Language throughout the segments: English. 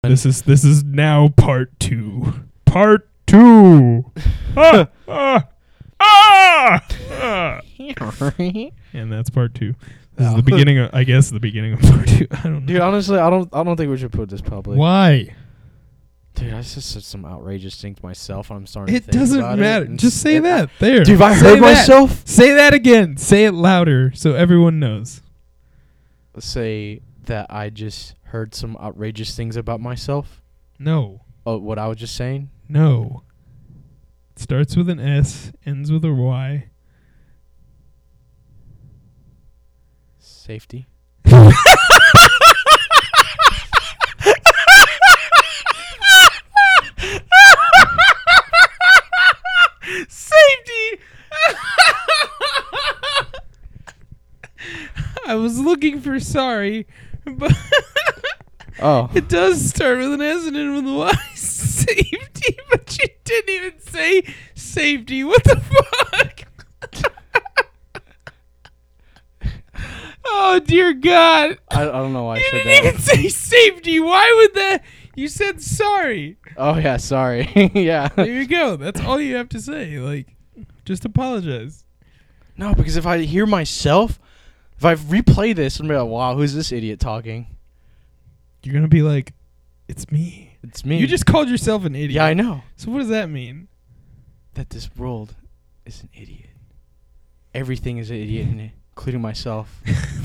This is now part 2. Part 2. And that's part 2. This is the beginning of, I guess, the beginning of part 2. I don't know. Dude, honestly, I don't think we should put this public. Why? Dude, I just said some outrageous thing to myself, and I'm starting to It think doesn't about matter. it. Just say that. There. Dude, if I Say heard that. myself, Say that again. Say it louder so everyone knows. let's say that I just heard some outrageous things about myself. No. Oh, what I was just saying? No. It starts with an S, ends with a Y. Safety. Safety. I was looking for sorry, but Oh. it does start with an S and end with a Y. Safety, but you didn't even say safety. What the fuck? Oh dear God! I don't know why I You said didn't that. even say safety. Why would that? You said sorry. Oh, yeah, sorry. Yeah. There you go. That's all you have to say. Like, just apologize. No, because if I hear myself, if I replay this, I'm like, wow, who's this idiot talking? You're gonna be like, it's me. It's me. You just called yourself an idiot. Yeah, I know. So what does that mean? That this world is an idiot. Everything is an idiot in it, including myself.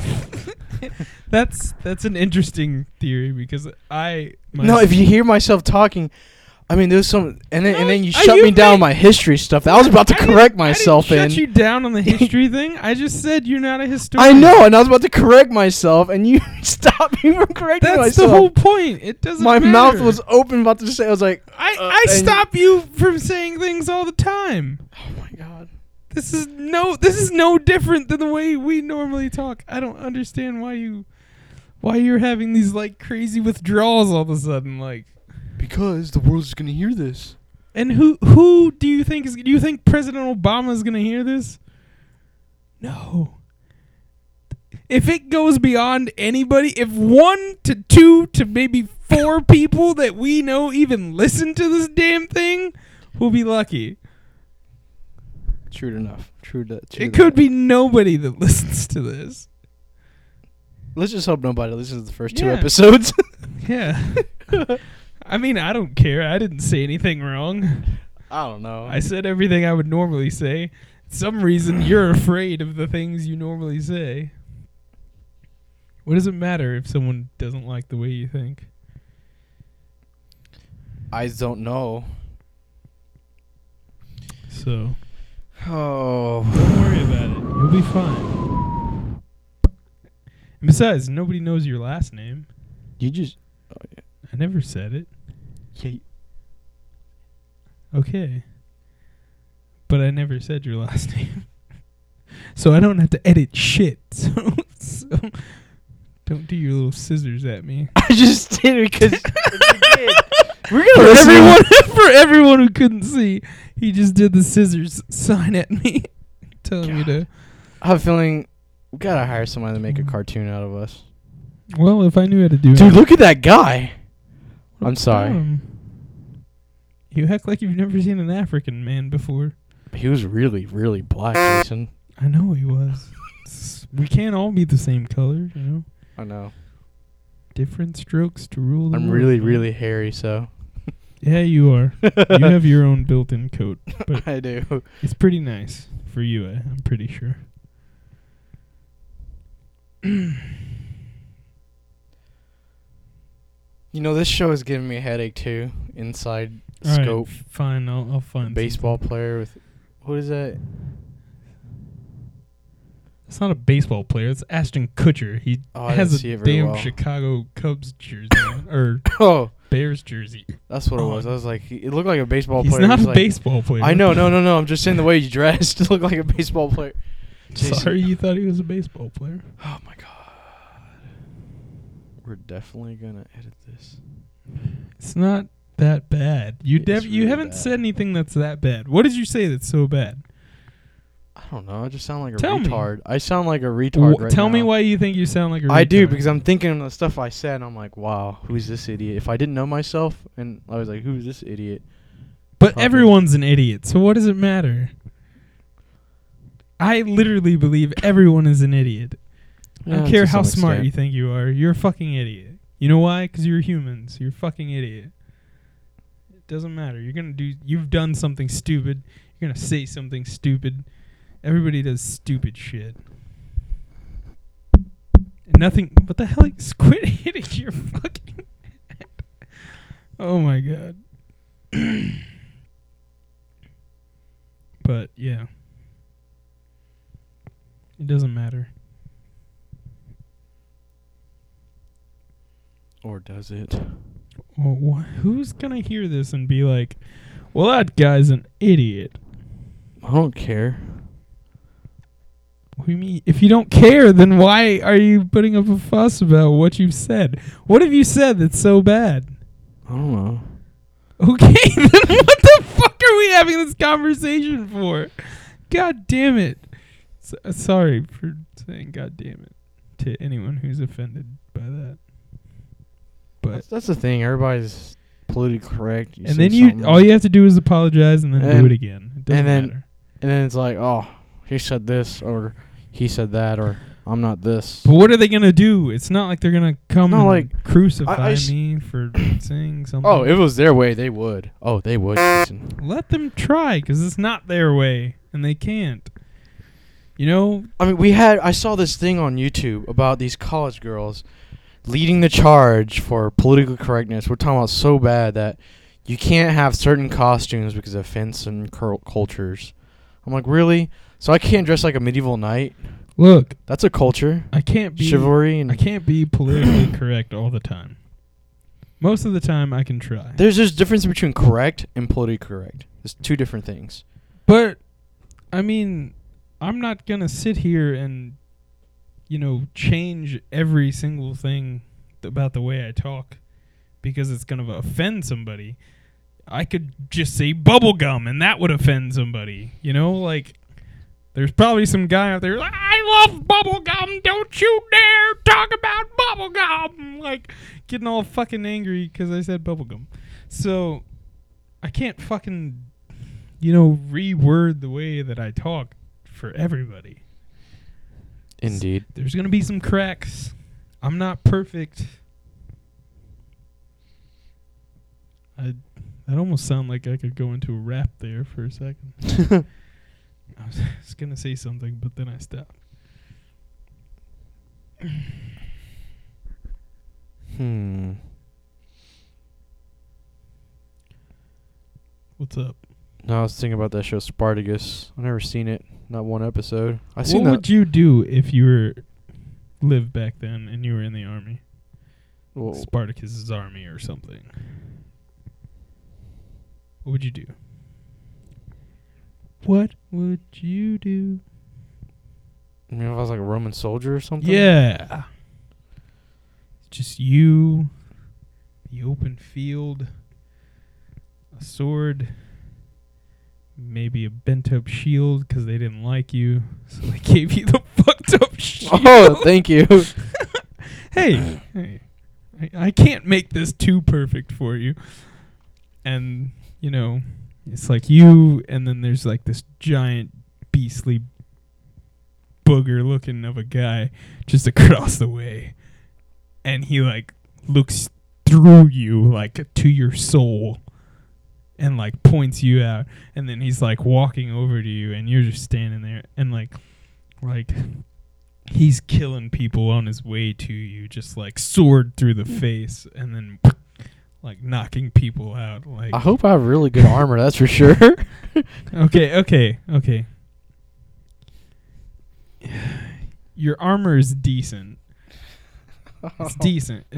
That's an interesting theory because No, if you hear myself talking, I mean, there's some, and then you No, shut you me down made- on my history stuff that I was about to correct myself I in. didn't shut you down on the history thing. I just said you're not a historian. I know, and I was about to correct myself, and you stopped me from correcting That's myself. the whole point. It doesn't My matter. mouth was open, about to say. I was like, I and- stop you from saying things all the time. oh my god. This is no different than the way we normally talk. I don't understand why you're having these like crazy withdrawals all of a sudden, like. Because the world's gonna hear this. And who do you think do you think President Obama is gonna hear this? No. If it goes beyond anybody, if 1 to 2 to maybe 4 people that we know even listen to this damn thing, we'll be lucky. True enough. It could be nobody that listens to this. Let's just hope nobody listens to the first 2 Yeah. episodes. Yeah. I mean, I don't care. I didn't say anything wrong. I don't know. I said everything I would normally say. Some reason you're afraid of the things you normally say. What does it matter if someone doesn't like the way you think? I don't know. So, Oh. don't worry about it. You'll be fine. And besides, nobody knows your last name. You just. I never said it. Yeah. Okay. But I never said your last name. So I don't have to edit shit. So don't do your little scissors at me. I just did it because we're For gonna everyone, for everyone who couldn't see, he just did the scissors sign at me, telling me to. I have a feeling we gotta hire someone to make a cartoon out of us. Well, if I knew how to do it. Dude, look at that guy. I'm sorry. You act like you've never seen an African man before. He was really, really black, Jason. I know he was. We can't all be the same color, you know. I know. Different strokes to rule the I'm world, really, man. really hairy, so. Yeah, you are. You have your own built-in coat, but I do. it's pretty nice for you. I'm pretty sure. You know, this show is giving me a headache too. Inside All right, Scope, fine. I'll find baseball something. player with. What is that? It's not a baseball player. It's Ashton Kutcher. He Oh, I has didn't a see it very damn well. Chicago Cubs jersey on, or Oh, Bears jersey. that's what it was. I was like, it looked like a baseball He's player. not He's a like, baseball player. I know, no. I'm just saying the way he dressed looked like a baseball player. Jason. Sorry, you thought he was a baseball player. Oh my god. We're definitely gonna edit this. It's not that bad. You It's you really haven't bad. said anything that's that bad. What did you say that's so bad? I I don't know. I just sound like a Tell me. retard. I sound like a retard right Tell now. me why you think you sound like a retard. I do, because I'm thinking of the stuff I said, and I'm like, wow, who's this idiot? If I didn't know myself, and I was like, who's this idiot? But Probably. everyone's an idiot, so what does it matter? I literally believe everyone is an idiot. I don't care how smart you think you are. You're a fucking idiot. You know why? Because you're humans. You're a fucking idiot. It doesn't matter. You've done something stupid. You're gonna say something stupid. Everybody does stupid shit. And nothing. What the hell? Quit hitting your fucking head. Oh my god. But yeah. It doesn't matter. Or does it? Well, who's gonna hear this and be like, well, that guy's an idiot? I don't care. What do you mean? If you don't care, then why are you putting up a fuss about what you've said? What have you said that's so bad? I don't know. Okay, then what the fuck are we having this conversation for? God damn it. Sorry for saying God damn it to anyone who's offended by that. But that's the thing. Everybody's politically correct. And then all you have to do is apologize and then do it again. It doesn't matter. And then it's like, oh, he said this or he said that or I'm not this. But what are they gonna do? It's not like they're gonna come and like crucify me for saying something. Oh, if it was their way, they would. Oh, they would. Let them try, because it's not their way, and they can't. You know? I mean, I saw this thing on YouTube about these college girls leading the charge for political correctness. We're talking about so bad that you can't have certain costumes because it offends certain cultures. I'm like, really? So I can't dress like a medieval knight? Look, that's a culture. I can't be chivalry. And I can't be politically correct all the time. Most of the time, I can try. There's a difference between correct and politically correct. There's two different things. But I mean, I'm not gonna sit here and, change every single thing about the way I talk because it's gonna offend somebody. I could just say bubblegum and that would offend somebody. There's probably some guy out there, I love bubblegum, don't you dare talk about bubblegum. Getting all fucking angry because I said bubblegum. So, I can't fucking, reword the way that I talk for everybody. Indeed. There's going to be some cracks. I'm not perfect. That almost sounded like I could go into a rap there for a second. I was going to say something, but then I stopped. What's up? No, I was thinking about that show Spartacus. I've never seen it. Not one episode. What would you do if you lived back then and you were in the army? Well, Spartacus's army or something. What would you do? What would you do? I mean, if I was like a Roman soldier or something? Yeah. Just you, the open field, a sword, maybe a bent-up shield because they didn't like you, so they gave you the fucked-up shield. Oh, thank you. Hey, I can't make this too perfect for you. And, it's like you, and then there's like this giant, beastly booger looking of a guy just across the way. And he looks through you to your soul and points you out. And then he's walking over to you and you're just standing there and like he's killing people on his way to you, just sword through the face and then knocking people out. I hope I have really good armor, that's for sure. Okay. Your armor is decent. It's decent.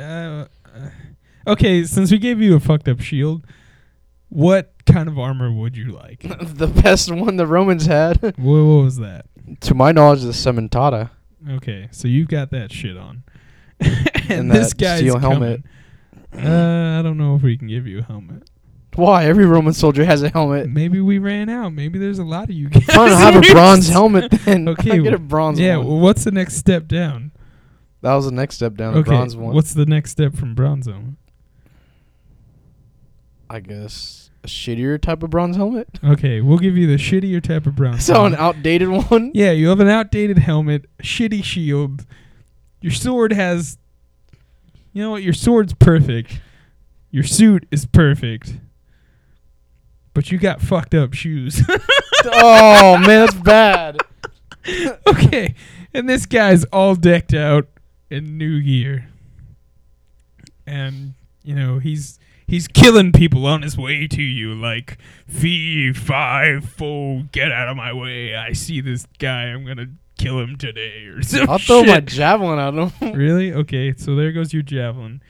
Okay, since we gave you a fucked up shield, what kind of armor would you like? The best one the Romans had. What was that? To my knowledge, the Cementata. Okay, so you've got that shit on. and this that guy's steel helmet. I don't know if we can give you a helmet. Why? Every Roman soldier has a helmet. Maybe we ran out. Maybe there's a lot of you guys. Fine, I'll have a bronze helmet then. Okay, I'll get a bronze Yeah, one. well, what's the next step down? That was the next step down, the Okay, bronze one. what's the next step from bronze helmet? I guess a shittier type of bronze helmet? Okay, we'll give you the shittier type of bronze So an helmet. outdated one? Yeah, you have an outdated helmet, a shitty shield. Your sword has... You know what? Your sword's perfect. Your suit is perfect. But you got fucked up shoes. Oh, man, that's bad. Okay, and this guy's all decked out in new gear. And, you know, he's killing people on his way to you, like, fee, fi, fo, get out of my way. I see this guy, I'm gonna kill him today, or some I'll throw my shit. javelin at him. Really? Okay, so there goes your javelin.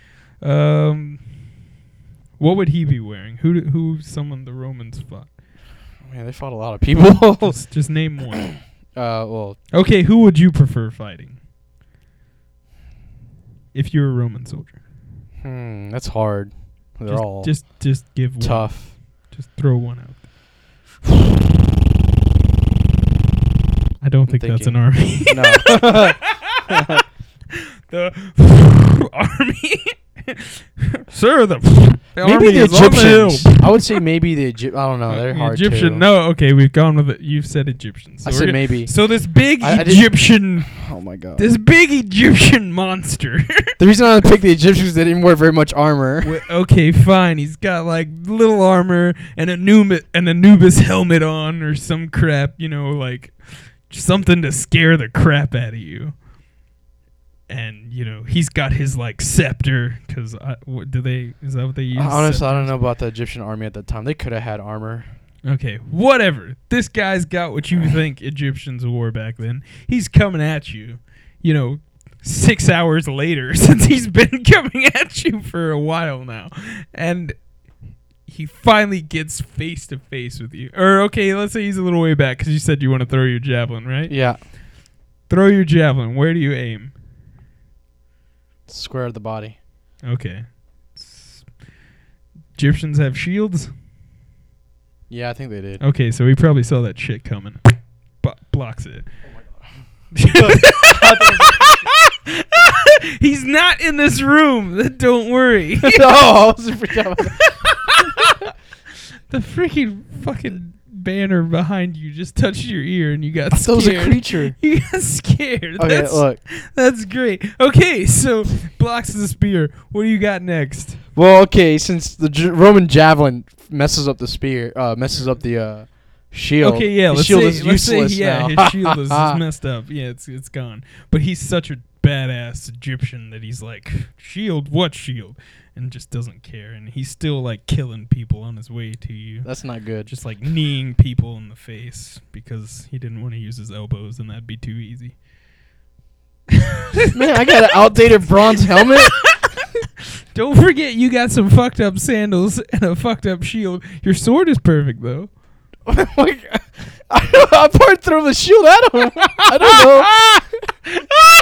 What would he be wearing? Who summoned the Romans fought? Man, they fought a lot of people. Just name one. Well, Okay, who would you prefer fighting? If you're a Roman soldier. that's hard. They're all Just give one. tough. Just throw one out. I don't think that's an army. No. The army. Sir, the Maybe army the is on the hill. Egyptians. I would say maybe the Egyptians. I don't know. They're The hard Egyptian. too. No, okay, we've gone with it. You've said Egyptians. So I we're said gonna- maybe. So this big I didn't- Egyptian, Oh my god. this big Egyptian monster. The reason I picked the Egyptians is they didn't wear very much armor. Okay, fine. He's got like little armor and an Anubis helmet on or some crap. You know, like something to scare the crap out of you. And you know he's got his like scepter because is that what they use? Honestly, I don't know about the Egyptian army at that time. They could have had armor. Okay, whatever. This guy's got what you think Egyptians wore back then. He's coming at you, you know, 6 hours later since he's been coming at you for a while now. And he finally gets face to face with you. Or, okay, let's say he's a little way back because you said you want to throw your javelin, right? Yeah. Throw your javelin. Where do you aim? Square of the body. Okay. Egyptians have shields? Yeah, I think they did. Okay, so he probably saw that shit coming. Blocks it. He's not in this room. Don't worry. No, I was freaked out. The freaking fucking banner behind you just touched your ear and you got I thought it was a scared. creature. You got scared. Okay, look. That's great. Okay, so blocks the spear. What do you got next? Well, okay, since the Roman javelin messes up the spear, messes up the shield. Okay, yeah. His Let's shield say, is let's say, useless yeah, now. his shield is messed up. Yeah, it's gone. But he's such a badass Egyptian that he's like, shield? What shield? And just doesn't care. And he's still like killing people on his way to you. That's not good. Just like kneeing people in the face because he didn't want to use his elbows and that'd be too easy. Man, I got an outdated bronze helmet. Don't forget you got some fucked up sandals and a fucked up shield. Your sword is perfect though. Like, I poured throw the shield at him. I don't know.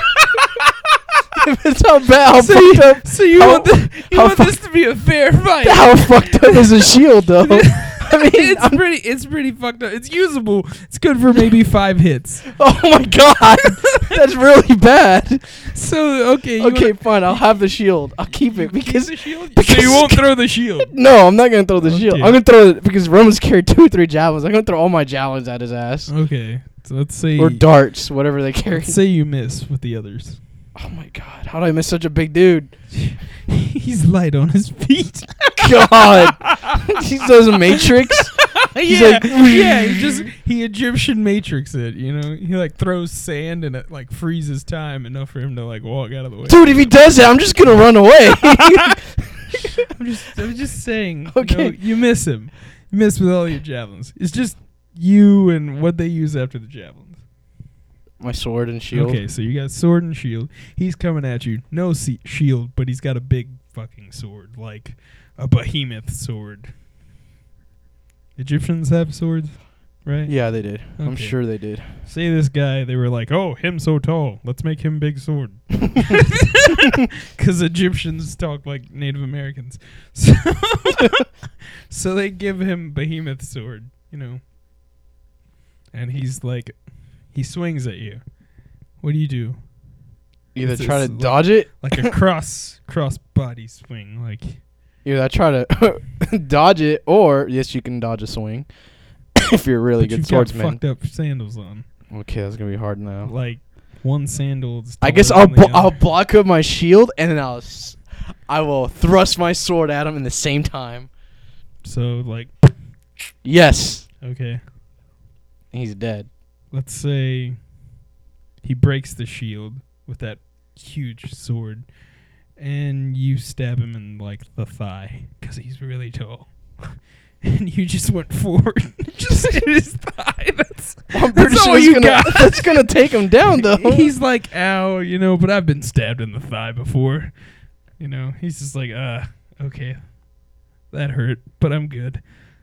If it's how bad, how fucked up. So you how- want this to be a fair fight. How fucked up is a shield, though? I mean, it's pretty fucked up. It's usable. It's good for maybe 5 hits. oh my god, that's really bad. So okay, Okay, fine. I'll have the shield. I'll keep it because the shield. because- So you won't throw the shield. no, I'm not gonna throw the shield. Okay. I'm gonna throw it because Romans carry 2 or 3 javelins. I'm gonna throw all my javelins at his ass Okay, so let's say or darts, whatever they carry. let's say you miss with the others. Oh my god, how did I miss such a big dude? He's light on his feet. God, he does a Matrix. He's yeah, like, yeah. He Egyptian Matrix it. You know, he like throws sand and it like freezes time enough for him to like walk out of the way. Dude, if he does that, I'm just gonna run away. I'm just saying. Okay. You know, you miss him. You miss with all your javelins. It's just you and what they use after the javelins. My sword and shield. Okay, so you got sword and shield. He's coming at you. No shield, but he's got a big fucking sword, like a behemoth sword. Egyptians have swords, right? Yeah, they did. I'm Okay. sure they did. Say this guy, they were like, oh, him so tall. Let's make him big sword. Because Egyptians talk like Native Americans. So, so they give him Behemoth sword, and he's like, he swings at you. What do you do? Either try to dodge it, like a cross body swing, like. Either I try to dodge it, or yes, you can dodge a swing if you're a really good swordsman. Got fucked up sandals on. Okay, that's gonna be hard now. Like one sandal. I guess I'll block up my shield, and then I will thrust my sword at him in the same time. So like. Yes. Okay. He's dead. Let's say he breaks the shield with that huge sword, and you stab him in like the thigh because he's really tall. And you just went forward, just hit his thigh. I'm pretty sure that's gonna take him down, though. He's like, ow, but I've been stabbed in the thigh before. He's just like, okay, that hurt, but I'm good.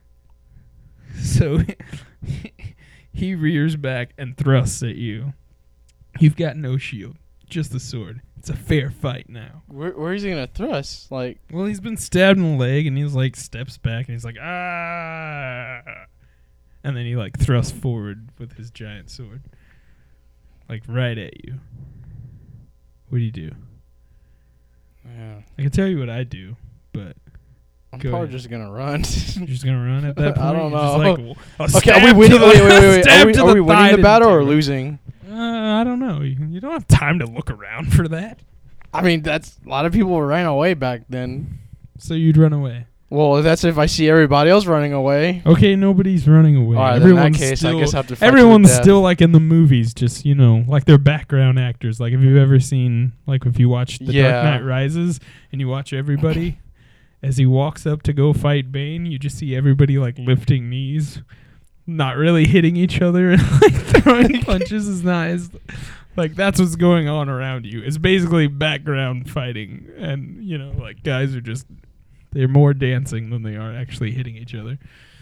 So he rears back and thrusts at you. You've got no shield, just the sword. It's a fair fight now. Where is he gonna thrust? Like, well, he's been stabbed in the leg, and he's like steps back, and he's like, ah, and then he like thrusts forward with his giant sword, like right at you. What do you do? Yeah, I can tell you what I do, but I'm probably just gonna run. You're just gonna run at that point. I don't know. Just okay, are we winning? Wait. Are we winning the battle or losing? I don't know. You don't have time to look around for that. I mean, that's a lot of people ran away back then. So you'd run away. Well, that's if I see everybody else running away. Okay, nobody's running away. All right, in that case, I guess I have to fight everyone's still like in the movies, just like they're background actors. Like, have you ever seen, like, if you watch The Dark Knight Rises and you watch everybody as he walks up to go fight Bane, you just see everybody like lifting knees, not really hitting each other, and like throwing punches. Is not as like that's what's going on around you. It's basically background fighting, and like guys are just. They're more dancing than they are actually hitting each other.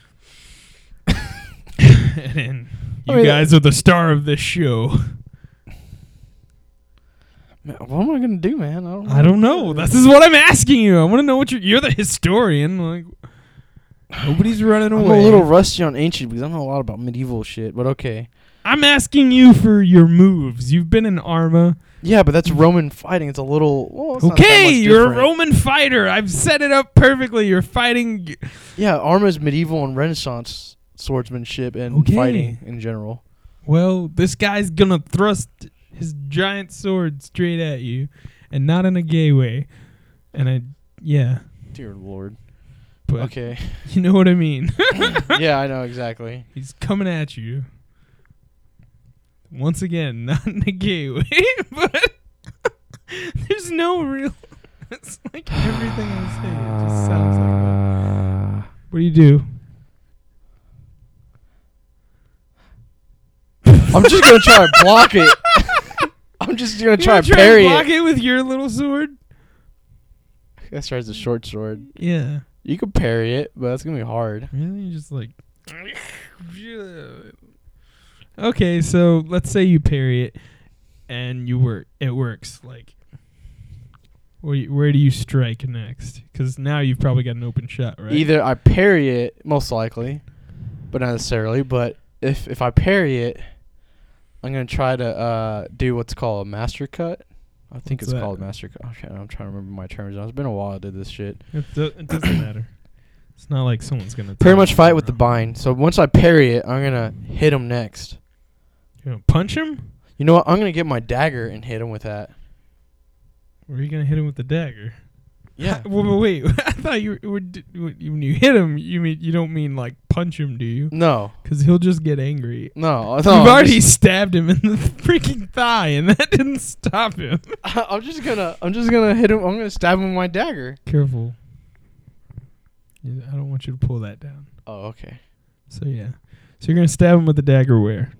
And you guys are the star of this show. Man, what am I going to do, man? I don't know. This is what I'm asking you. I want to know what you're the historian. Like, nobody's running away. I'm a little rusty on ancient because I know a lot about medieval shit, but okay. I'm asking you for your moves. You've been in Arma. Yeah, but that's Roman fighting. It's a little... Well, okay, you're a Roman fighter. I've set it up perfectly. You're fighting... Yeah, Arma's medieval and Renaissance swordsmanship and fighting in general. Well, this guy's gonna thrust his giant sword straight at you, and not in a gay way. And Dear Lord. But okay. You know what I mean. Yeah, I know exactly. He's coming at you. Once again, not in a gay way, but there's no real... It's like everything I say, it just sounds like that. What do you do? I'm just going to try to block it. I'm just going to try to parry it. Block it with your little sword? That starts a short sword. Yeah. You could parry it, but that's going to be hard. Really? You just like... Okay, so let's say you parry it, and it works. Like, where do you strike next? Because now you've probably got an open shot, right? Either I parry it, most likely, but not necessarily. But if I parry it, I'm gonna try to do what's called a master cut. I think it's called master cut. I'm trying to remember my terms. It's been a while I did this shit. It doesn't matter. It's not like someone's gonna pretty much fight with the bind. So once I parry it, I'm gonna hit him next. You gonna punch him? You know what? I'm gonna get my dagger and hit him with that. Where are you gonna hit him with the dagger? Yeah. Wait. I thought you would when you hit him, you don't mean like punch him, do you? No. Because he'll just get angry. No. You've already stabbed him in the freaking thigh, and that didn't stop him. I'm just gonna hit him. I'm gonna stab him with my dagger. Careful. Yeah, I don't want you to pull that down. Oh, okay. So yeah. So you're gonna stab him with the dagger where?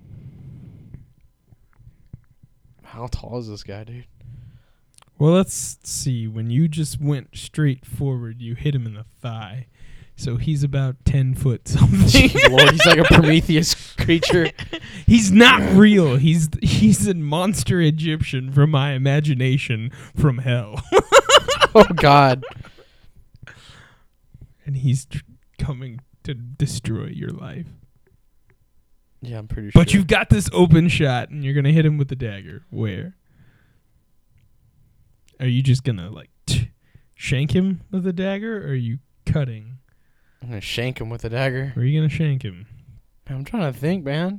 How tall is this guy, dude? Well, let's see. When you just went straight forward, you hit him in the thigh. So he's about 10 foot something. Lord, he's like a Prometheus creature. He's not real. He's a monster Egyptian from my imagination from hell. Oh, God. And he's coming to destroy your life. Yeah, I'm pretty sure. But you've got this open shot, and you're going to hit him with the dagger. Where? Are you just going to, like, shank him with a dagger, or are you cutting? I'm going to shank him with a dagger. Or are you going to shank him? I'm trying to think, man.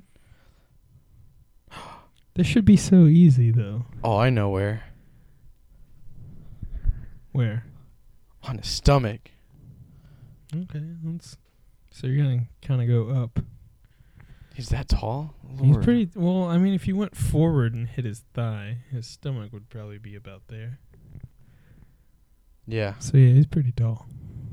This should be so easy, though. Oh, I know where. Where? On his stomach. Okay, so you're going to kind of go up. He's that tall? Lord. He's pretty... Well, I mean, if you went forward and hit his thigh, his stomach would probably be about there. Yeah. So, yeah, he's pretty tall.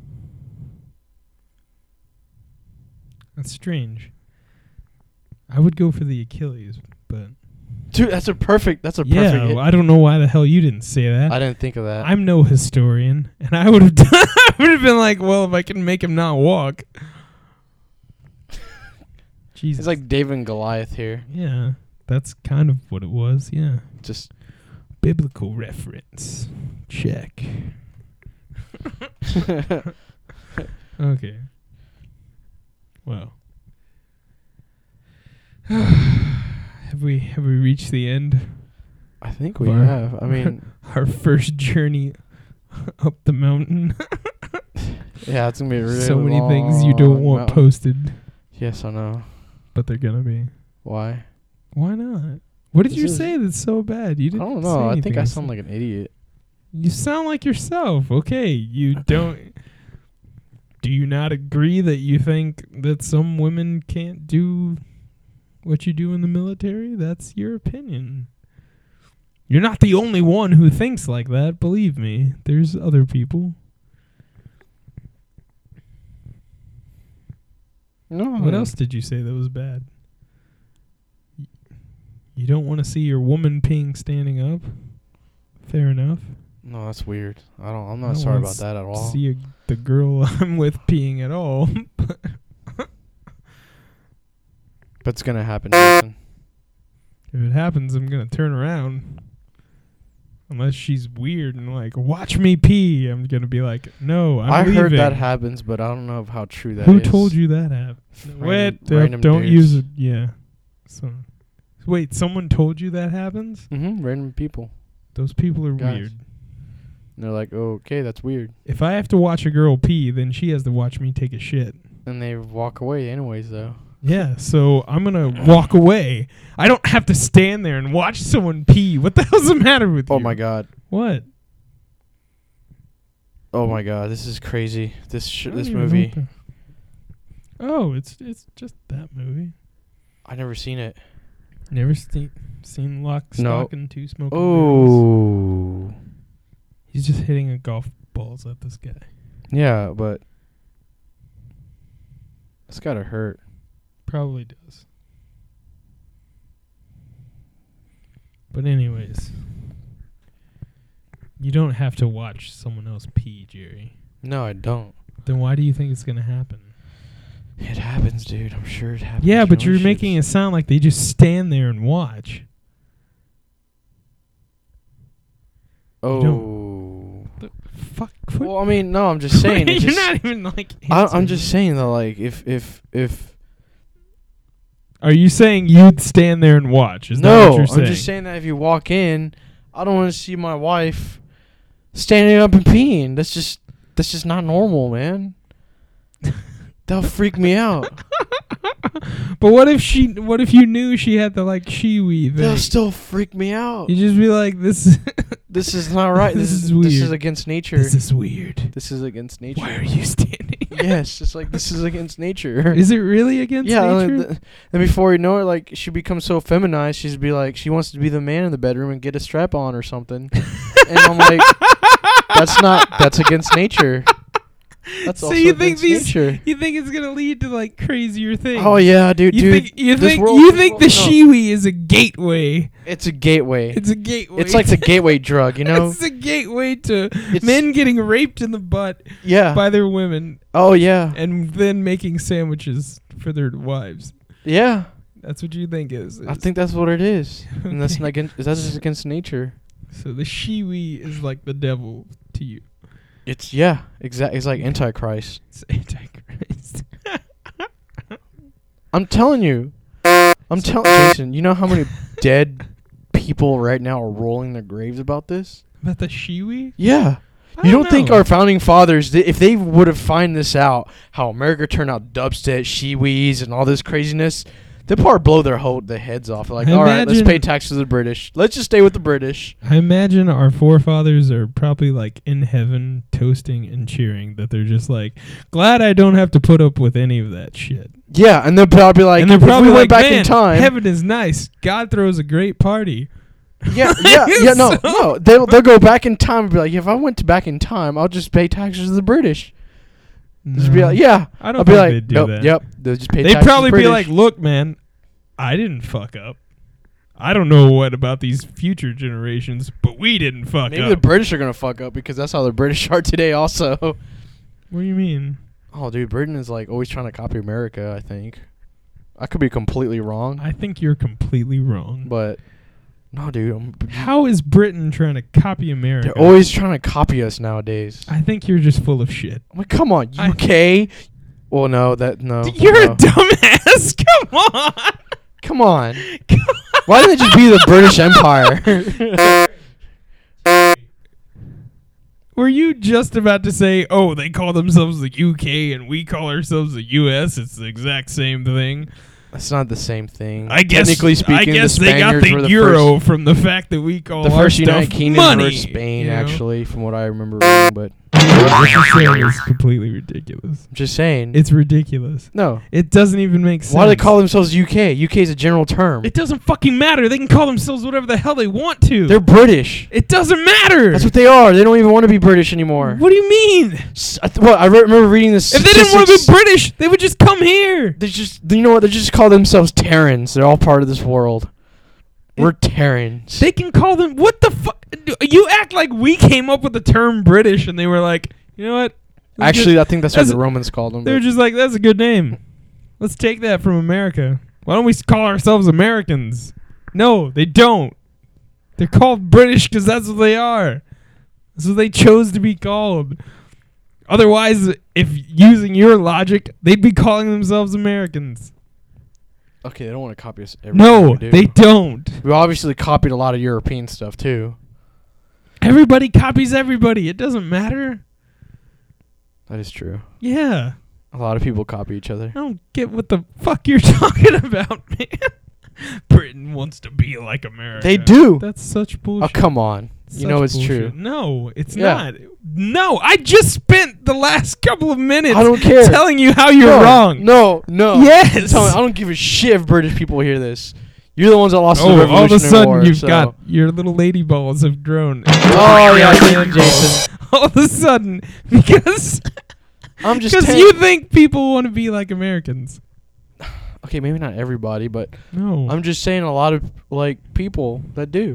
That's strange. I would go for the Achilles, but... Dude, that's a perfect hit. Yeah, I don't know why the hell you didn't say that. I didn't think of that. I'm no historian, and I would have I would have been like, well, if I can make him not walk. Jesus. It's like David and Goliath here. Yeah, that's kind of what it was, yeah. Just biblical reference. Check. Okay. Well. Have we reached the end? I think we have. I mean, our first journey up the mountain. Yeah, it's gonna be really so many things you don't want posted. Yes, I know. But they're gonna be. Why? Why not? What did you say that's so bad? You didn't. I don't know. I think I say sound like an idiot. You sound like yourself. Okay, you don't. Do you not agree that you think that some women can't do what you do in the military? That's your opinion. You're not the only one who thinks like that. Believe me, there's other people. No. What else did you say that was bad? You don't want to see your woman peeing standing up? Fair enough. No, that's weird. I'm not sorry about that at all. See the girl I'm with peeing at all. But it's gonna happen, Jason. If it happens, I'm gonna turn around. Unless she's weird and like, watch me pee, I'm gonna be like, no, I'm leaving. I heard that happens, but I don't know how true that is. Who told you that happened? Wait, don't dudes. use it. Yeah. So, wait, someone told you that happens? Mm-hmm. Random people. Those people are Guys. weird. And they're like, oh, okay, that's weird. If I have to watch a girl pee, then she has to watch me take a shit. And they walk away anyways, though. Yeah, so I'm going to walk away. I don't have to stand there and watch someone pee. What the hell's the matter with you? Oh, my God. What? Oh, my God. This is crazy. This I don't this even know movie. Oh, it's just that movie. I never seen it. Never seen Lock, Stock, and Two Smoking Barrels? Oh. He's just hitting a golf balls at this guy. Yeah, but it's gotta hurt. Probably does. But anyways, you don't have to watch someone else pee, Jerry. No, I don't. Then why do you think it's gonna happen? It happens, dude. I'm sure it happens. Yeah, but you're making it sound like they just stand there and watch. Oh. Fuck. Well, I mean, no, I'm just saying. You're not even like. I'm just saying though, like, if. Are you saying you'd stand there and watch? Is that what you're saying? I'm just saying that if you walk in, I don't want to see my wife standing up and peeing. That's just not normal, man. That'll freak me out. But what if you knew she had the like shiwi thing? That'll still freak me out. You just be like, this is not right. This is weird. This is against nature. This is weird. This is against nature. Why are you standing? Yes, just like this is against nature. Is it really against nature? And before you know it, like she becomes so feminized, she's be like, she wants to be the man in the bedroom and get a strap on or something. And I'm like, that's against nature. That's So also you think against nature. you think it's gonna lead to like crazier things? Oh yeah, dude. You think you this think world- you this think world- the no. shiwi is a gateway? It's a gateway. It's a gateway. It's like the gateway drug, you know? It's a gateway to It's- men getting raped in the butt Yeah. by their women Oh yeah. and then making sandwiches for their wives. Yeah. That's what you think is. I think that's what it is. And that's Okay. not against. That's just against nature. So the shiwi is like the devil to you. It's exactly. It's like Antichrist. It's Antichrist. I'm telling you. I'm telling Jason. You know how many dead people right now are rolling their graves about this? About the shiwi? Yeah. I You don't think know. our founding fathers, if they would have find this out, how America turned out dubstep, shiwis, and all this craziness, they'd probably blow their heads off. Like, I all right, let's pay imagine- taxes to the British. Let's just stay with the British. I imagine our forefathers are probably like in heaven toasting and cheering that they're just like, glad I don't have to put up with any of that shit. Yeah, and they'll probably like, and they're if we probably went like, back man, in time. heaven is nice. God throws a great party. Yeah, no. They'll go back in time and be like, if I went back in time, I'll just pay taxes to the British. Just be No. like, yeah. I don't I'll be think like, they'd do nope, that. yep. They'll just pay They'd taxes probably to the be British. like, look, man, I didn't fuck up. I don't know what about these future generations, but we didn't fuck maybe up. the British are gonna fuck up because that's how the British are today. Also, What do you mean? oh, dude, Britain is like always trying to copy America. I think I could be completely wrong, I think you're completely wrong. but no, dude, How is Britain trying to copy America? they're always trying to copy us nowadays. I think you're just full of shit. I'm like, come on, I- UK. Well, no. You're no. a dumbass. Come on. Come on. Why didn't it just be the British Empire? Were you just about to say, oh, they call themselves the UK and we call ourselves the US? It's the exact same thing. That's not the same thing. I guess. Technically speaking, I guess the they got Spaniards were the the euro first, from the fact that we call the our first stuff United Kingdom money. were Spain, you know? actually, from what I remember reading. But What you're saying is completely ridiculous. I'm just saying. It's ridiculous. No. It doesn't even make sense. Why do they call themselves UK? UK is a general term. It doesn't fucking matter. They can call themselves whatever the hell they want to. They're British. It doesn't matter. That's what they are. They don't even want to be British anymore. What do you mean? I remember reading this. If they didn't want to be British, they would just come here. They just, you know what? They just call themselves Terrans. They're all part of this world. We're Terrans. They can call them. What the fuck? You act like we came up with the term British, and they were like, you know what? Actually, I think that's what that's- the Romans called them. They were but- just like, that's a good name. Let's take that from America. Why don't we call ourselves Americans? No, they don't. They're called British because that's what they are. That's what they chose to be called. Otherwise, if using your logic, they'd be calling themselves Americans. Okay, they don't want to copy us. Everything No, we do. they don't. We obviously copied a lot of European stuff too. Everybody copies everybody. It doesn't matter. That is true. Yeah. A lot of people copy each other. I don't get what the fuck you're talking about, man. Britain wants to be like America. They do. That's such Oh, bullshit. come on. You know it's Such true. bullshit. No, it's Yeah. not. No, I just spent the last couple of minutes I don't care. telling you how you're No, wrong. No. Yes. Tell me, I don't give a shit if British people hear this. You're the ones that lost the Oh, Revolutionary all of a sudden War, you've so- got your little lady balls have grown. Oh, yeah, Man Jason. balls. All of a sudden, because I'm just because telling you think people want to be like Americans. Okay, maybe not everybody, but No. I'm just saying a lot of like people that do.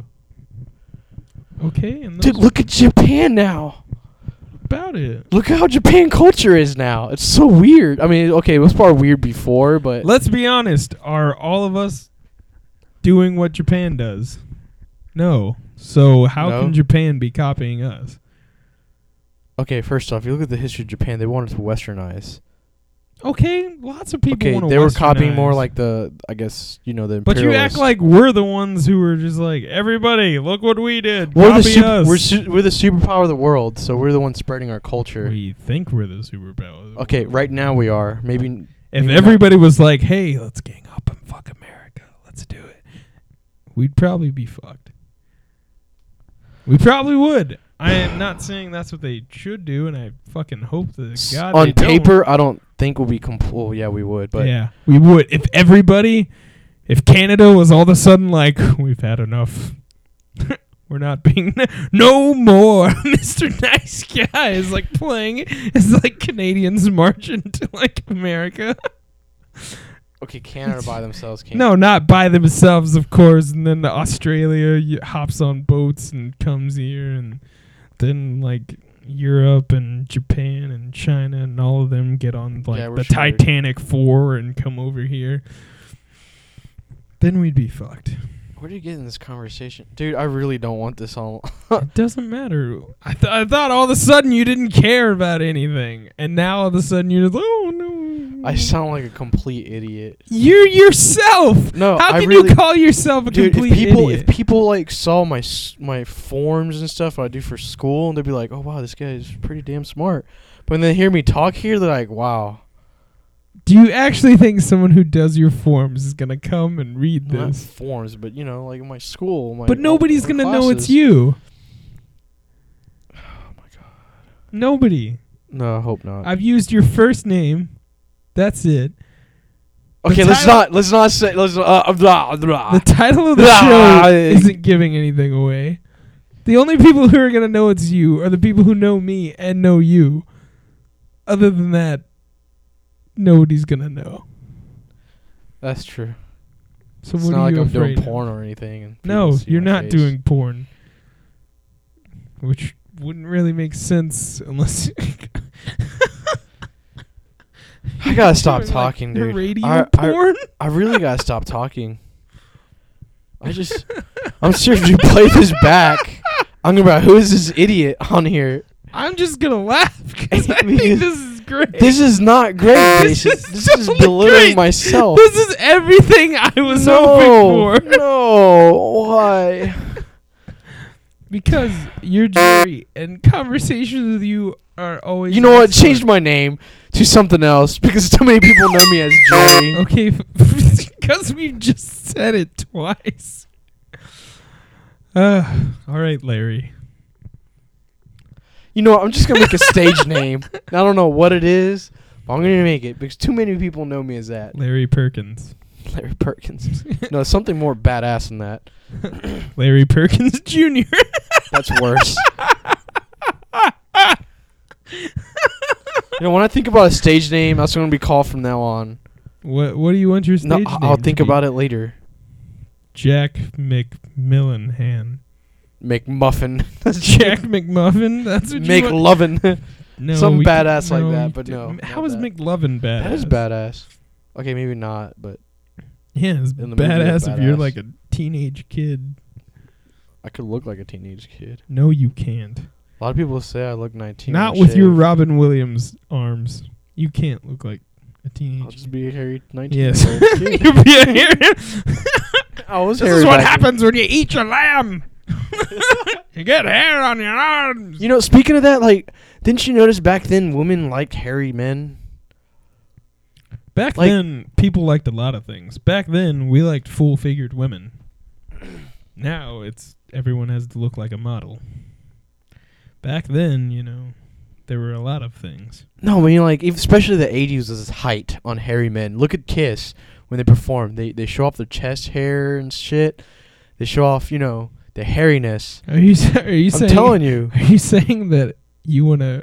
Okay, and Dude, those look at Japan now. about it. Look how Japan culture is now. It's so weird. I mean, okay, it was probably weird before, but Let's be honest. Are all of us doing what Japan does? No. So how No. can Japan be copying us? okay, first off, you look at the history of Japan, they wanted to westernize. Okay, lots of people Okay, want to they were copying more westernize. like the, I guess, the But you act imperialists. like we're the ones who were just like, everybody, look what we did. we're the Copy us. we're the superpower of the world, so we're the ones spreading our culture. We think we're the superpower. Okay, right now we are. Maybe If maybe everybody was like, hey, let's gang up and fuck America, let's do it, we'd probably be fucked. We probably would. I am not saying that's what they should do, and I fucking hope that not. God On they don't. paper, I don't think we'll be well, yeah, we would, but Yeah, we would. If Canada was all of a sudden like, we've had enough, We're not being no more. Mr. Nice Guy is like playing. It's like Canadians marching to like America. Okay, Canada by themselves can't. No, not by themselves, of course. And then Australia hops on boats and comes here, and then like Europe and Japan and China and all of them get on like the Titanic 4 and come over here. Then we'd be fucked. Where do you get in this conversation? Dude, I really don't want this all. It doesn't matter. I thought all of a sudden you didn't care about anything. And now all of a sudden you're like, oh, no. I sound like a complete idiot. You're yourself. No, How can you call yourself a complete idiot? If people like saw my forms and stuff I do for school, and they'd be like, oh, wow, this guy is pretty damn smart. But when they hear me talk here, they're like, wow. Do you actually think someone who does your forms is going to come and read this? Not forms, but, like in my school. But nobody's going to know it's you. Oh, my God. Nobody. No, I hope not. I've used your first name. That's it. Okay, let's not say... The title of the show isn't giving anything away. The only people who are going to know it's you are the people who know me and know you. Other than that, nobody's gonna know. That's true. So it's what not are like you I'm afraid doing of? porn or anything. And No, see you're my not face. doing porn. Which wouldn't really make sense unless... I gotta stop Like talking, dude. Radio porn? I really gotta stop talking. I'm serious. If you play this back, I'm gonna be like, who is this idiot on here? I'm just gonna laugh because I think this is great. This is not great. This is totally belittling great. myself. This is everything I was hoping for. No, why? Because you're Jerry, and conversations with you are always... You know what? Change my name to something else because too many people know me as Jerry. Okay, because we just said it twice. All right, Larry. You know what? I'm just going to make a stage name. I don't know what it is, but I'm going to make it because too many people know me as that. Larry Perkins. Larry Perkins. No, something more badass than that. Larry Perkins Jr. That's worse. When I think about a stage name, that's going to be called from now on. What do you want your stage name I'll think to be? about it later. Jack McMillanhan. McMuffin. Jack McMuffin? That's what you want? McLovin. No, Some we badass no, like that, you but didn't. no. How not is that. McLovin badass? That is badass. Okay, maybe not, but Yeah, it's In the movie, badass if you're badass. like a teenage kid. I could look like a teenage kid. No, you can't. A lot of people say I look 19. Not when I with your shave. Robin Williams arms. You can't look like a teenage I'll just kid. be a hairy 19. Yes. kid. You'll be a hairy. I was This hairy is what back then. happens when you eat your lamb. You get hair on your arms. You know, speaking of that, like, didn't you notice back then women liked hairy men? Back Like- then, people liked a lot of things. Back then, we liked full-figured women. Now, it's everyone has to look like a model. Back then, there were a lot of things. No, I mean, like, especially the 80s was height on hairy men. Look at Kiss when they perform. They show off their chest hair and shit. They show off, the hairiness. Are you saying? I'm telling you. Are you saying that you wanna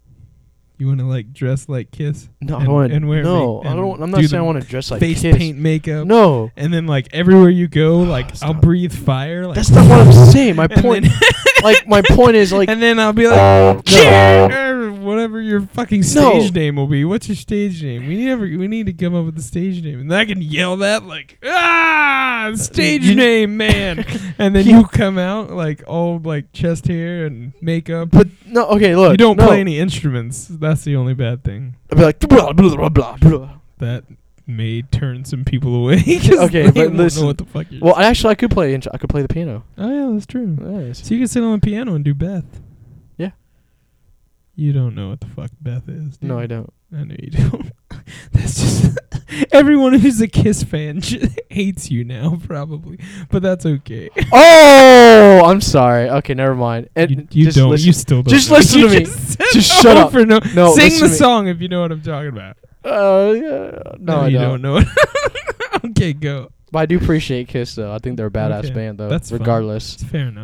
like dress like Kiss? No, I and, don't want and wear no, make- I don't. and I'm not do saying I the want to dress like face Kiss. paint makeup. No, And then like everywhere you go, like I'll Stop. breathe fire. Like, that's not what I'm saying. My and point, then- like, my point is like. and then I'll be like, or whatever your fucking stage name will be. What's your stage name? We need to come up with a stage name, and I can yell that like stage you- name, man. And then you come out like all like chest hair and makeup. But no, okay, look. You don't no. play any instruments. That's the only bad thing. I'd be like blah blah blah blah blah. That may turn some people away. 'Cause Okay, they but won't listen. know what the fuck you're Well, actually, I could play. I could play the piano. Oh yeah, that's true. Yes. So you can sit on the piano and do Beth. Yeah. You don't know what the fuck Beth is, do No, you? I don't. I know you don't. That's just everyone who's a Kiss fan hates you now, probably. But that's okay. Oh, I'm sorry. Okay, never mind. And You just don't. listen. You still don't. Just know. listen You to me. just said Just shut up. over No, No, sing listen the to me. song if you know what I'm talking about. Yeah. No, I you don't. don't know it. Okay, go. But I do appreciate Kiss though. I think they're a badass Okay, band though. that's fine. regardless. It's fair enough.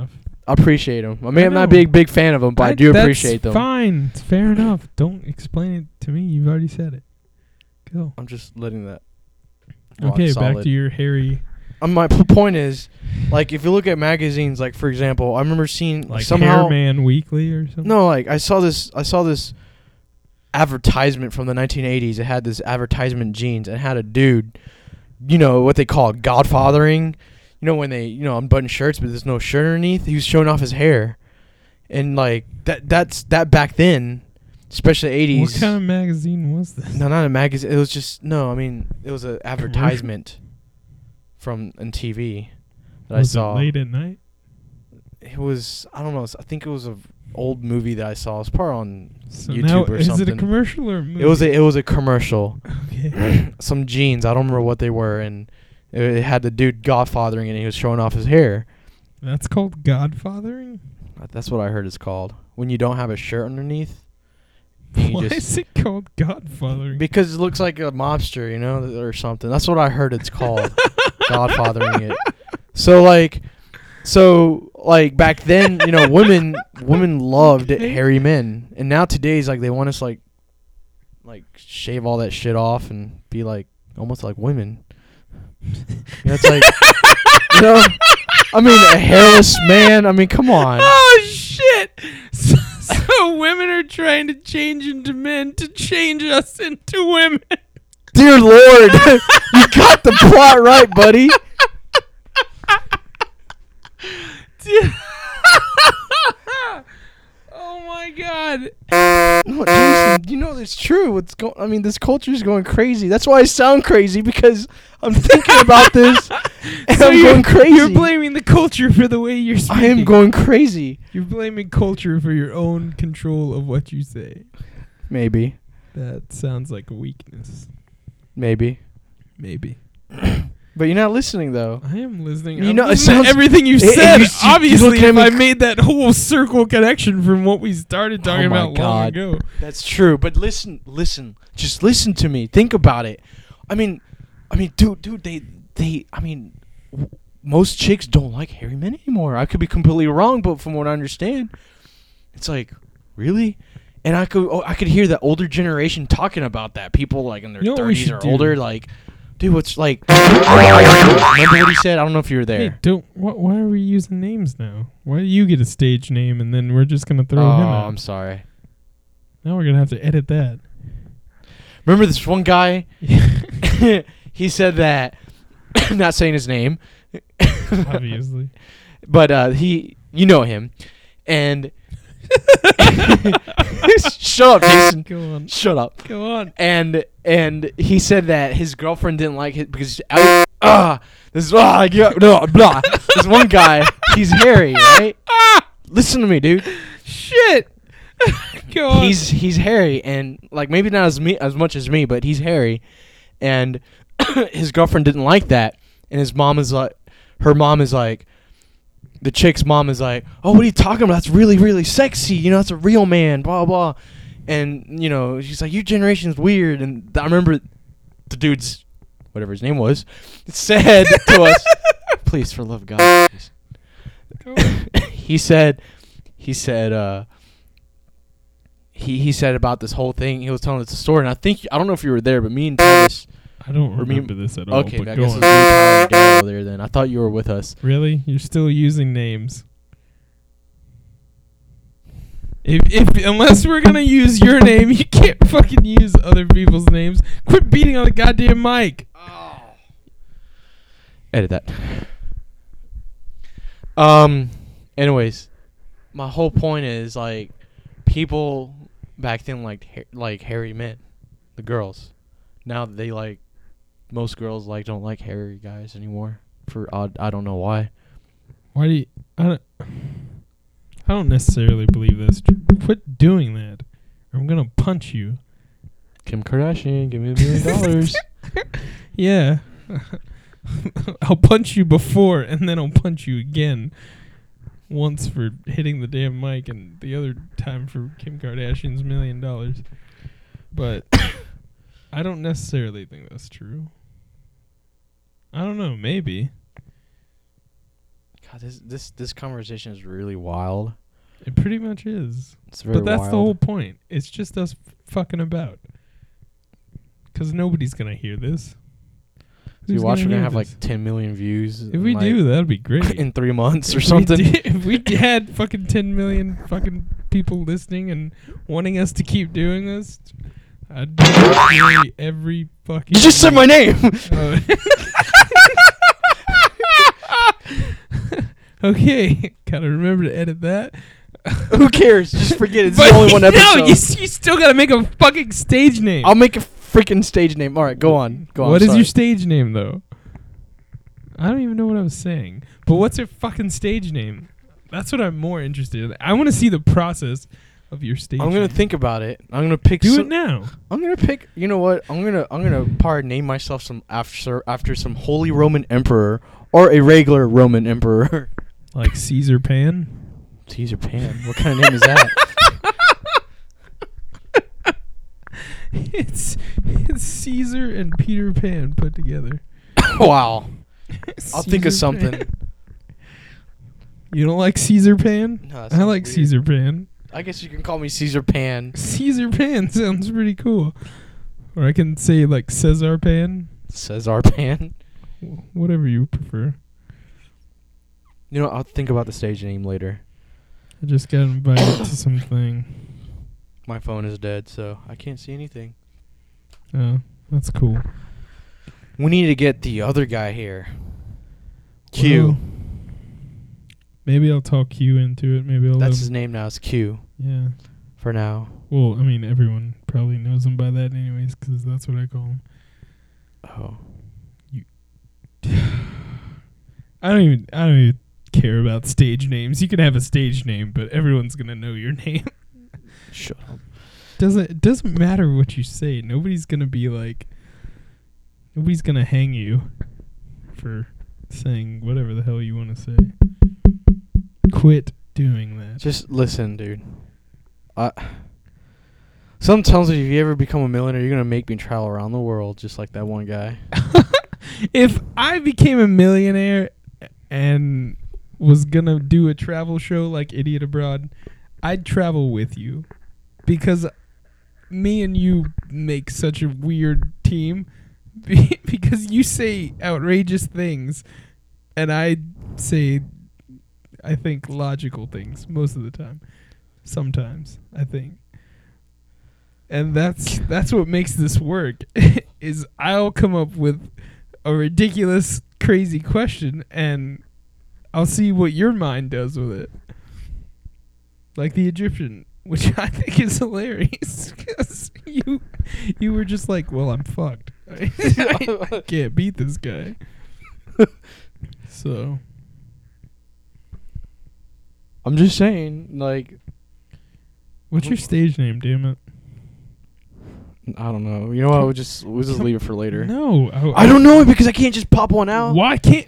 I appreciate them. I mean, I'm not a know. big fan of them, but I do appreciate them. That's fine. It's fair enough. Don't explain it to me. You've already said it. Go. I'm just letting that. rock Okay, back solid. to your hairy, My point is, like, if you look at magazines, like for example, I remember seeing like somehow. Hairman Weekly or something. No, like I saw this advertisement from the 1980s. It had this advertisement jeans and had a dude, you know what they call godfathering. You know when they unbutton shirts but there's no shirt underneath. He was showing off his hair, and like that's back then, especially 80s. What kind of magazine was this? No, not a magazine. It was just it was an advertisement from on TV that Was I saw. it late at night? It was, I don't know. I think it was a old movie that I saw. It was probably on So YouTube now, or is something. it a commercial or a movie? It was a commercial. Okay. Some jeans. I don't remember what they were, and it had the dude godfathering, and he was showing off his hair. That's called godfathering? That's what I heard it's called. When you don't have a shirt underneath. and you Why just- is it called godfathering? Because it looks like a mobster, or something. That's what I heard it's called. Godfathering it. So back then, women loved hairy men, and now today's like they want us like shave all that shit off and be like almost like women. It's like, I mean, a hairless man. I mean, come on. Oh shit! So women are trying to change into men to change us into women. Dear Lord, you got the plot right, buddy. Oh my god! No, Jason, it's true. This culture is going crazy. That's why I sound crazy, because I'm thinking about this and So I'm going crazy. You're blaming the culture for the way you're speaking. I am going crazy. You're blaming culture for your own control of what you say. Maybe. That sounds like a weakness. Maybe. Maybe. But you're not listening, though. I am listening. You I'm know, it listening to sounds- everything you it- said. you Obviously, look at if me I cr- made that whole circle connection from what we started talking Oh my about long God. ago. That's true. But listen. Just listen to me. Think about it. I mean, dude, most chicks don't like hairy men anymore. I could be completely wrong, but from what I understand, it's like, really? And I could hear the older generation talking about that. People like in their You know what we 30s should or do? older, like, dude, what's like? Remember what he said? I don't know if you were there. Hey, why are we using names now? Why do you get a stage name and then we're just gonna throw him out? I'm sorry. Now we're gonna have to edit that. Remember this one guy? He said that. Not saying his name. Obviously. But you know him, and shut up, Jason. Go on. Shut up. Go on. And he said that his girlfriend didn't like it because this one guy, he's hairy, right? Listen to me, dude. Shit. Go on. He's hairy, and like maybe not as much as me, but he's hairy, and his girlfriend didn't like that, and his mom is like, the chick's mom is like, oh, what are you talking about? That's really, really sexy. That's a real man, blah, blah. And, she's like, your generation's weird. And I remember the dude's, whatever his name was, said to us, please, for the love of God. Go on. he said about this whole thing. He was telling us a story. And I don't know if you were there, but me and Travis. I don't Or me- remember this at all. Okay, but I go guess on. it's me, Tyler, and Gary over there then. I thought you were with us. Really? You're still using names? If unless we're gonna use your name, you can't fucking use other people's names. Quit beating on the goddamn mic. Edit that. Anyways, my whole point is like people back then like hairy men, the girls. Now they most girls don't like hairy guys anymore. I don't know why. Why do you? I don't necessarily believe that's true. Quit doing that, or I'm gonna punch you. Kim Kardashian, give me $1 million. Yeah. I'll punch you before, and then I'll punch you again. Once for hitting the damn mic, and the other time for Kim Kardashian's $1 million. But I don't necessarily think that's true. I don't know. Maybe. This conversation is really wild. It pretty much is. It's very But that's wild. the whole point. It's just us fucking about. Because nobody's going to hear this. So you Who's watch, we're hear gonna have this? like 10 million views. If we do, that'd be great. in 3 months or If something. If we had fucking 10 million fucking people listening and wanting us to keep doing this, I'd do it every fucking. You just said my name. Oh. Okay, gotta remember to edit that. Who cares? Just forget it. It's But only one episode. No, you still gotta make a fucking stage name. I'll make a freaking stage name. All right, go on. Go on. What is sorry. your stage name, though? I don't even know what I was saying. But what's your fucking stage name? That's what I'm more interested in. I want to see the process of your stage I'm gonna name. think about it. I'm gonna pick. Do it now. I'm gonna pick. You know what? I'm gonna probably name myself some after some Holy Roman Emperor or a regular Roman Emperor. Like Caesar Pan? Caesar Pan. What kind of name is that? It's Caesar and Peter Pan put together. Wow. I'll think of Caesar something. Pan. You don't like Caesar Pan? No, that I sounds like weird. Caesar Pan. I guess you can call me Caesar Pan. Caesar Pan sounds pretty cool. Or I can say like Cesar Pan. Cesar Pan. Whatever you prefer. You know, I'll think about the stage name later. I just got invited to something. My phone is dead, so I can't see anything. Oh, that's cool. We need to get the other guy here. Q. Well, maybe I'll talk Q into it. Maybe I'll That's let his him. name now. It's Q. Yeah. For now. Well, I mean, everyone probably knows him by that anyways, because that's what I call him. Oh. I don't even care about stage names. You can have a stage name, but everyone's gonna know your name. Shut up. It doesn't matter what you say. Nobody's gonna hang you for saying whatever the hell you want to say. Quit doing that. Just listen, dude. Something tells me if you ever become a millionaire, you're going to make me travel around the world just like that one guy. If I became a millionaire and was gonna do a travel show like Idiot Abroad, I'd travel with you. Because me and you make such a weird team. Because you say outrageous things and I say, I think, logical things most of the time. Sometimes, I think. And that's what makes this work. Is I'll come up with a ridiculous, crazy question, and I'll see what your mind does with it. Like the Egyptian, which I think is hilarious, because you were just like, well, I'm fucked. I can't beat this guy. So. I'm just saying, like... What's your stage name, damn it? I don't know. You know what? We'll just leave it for later. No. I don't know because I can't just pop one out. Why can't...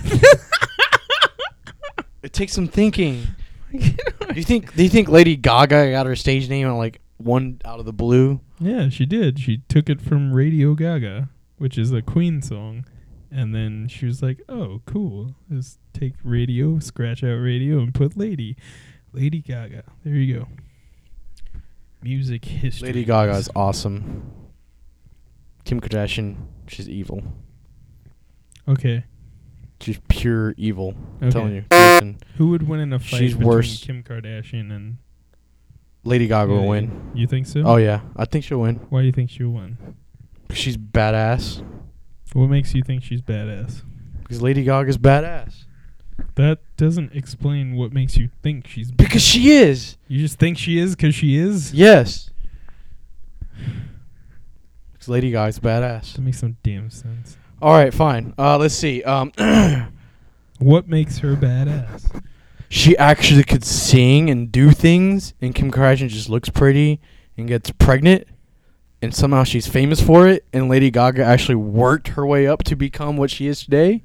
It takes some thinking. Do you think Lady Gaga got her stage name on like one out of the blue? Yeah, she did. She took it from Radio Gaga, which is a Queen song. And then she was like, oh, cool. Just take radio, scratch out radio, and put Lady Gaga. There you go. Music history. Lady Gaga is awesome. Kim Kardashian, she's evil. Okay. She's pure evil. I'm Okay. telling you. Listen, Who would win in a fight She's between worse. Kim Kardashian and... Lady Gaga will Yeah, win. You think so? Oh yeah, I think she'll win. Why do you think she'll win? She's badass. What makes you think she's badass? Because Lady Gaga's badass. That doesn't explain what makes you think she's badass. Because she is. You just think she is because she is? Yes. Because Lady Gaga's badass. That makes some damn sense. All right, fine. Let's see. What makes her badass? She actually could sing and do things, and Kim Kardashian just looks pretty and gets pregnant, and somehow she's famous for it, and Lady Gaga actually worked her way up to become what she is today.